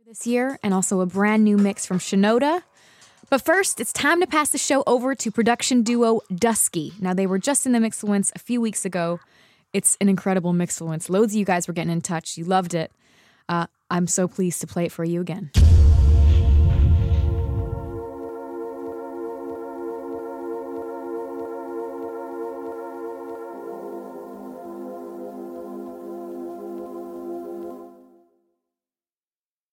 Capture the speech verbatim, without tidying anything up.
This year, and also a brand new mix from Shinoda. But first, it's time to pass the show over to production duo Dusky. Now, they were just in the Mixfluence a few weeks ago. It's an incredible Mixfluence. Loads of you guys were getting in touch. You loved it. Uh, I'm so pleased to play it for you again.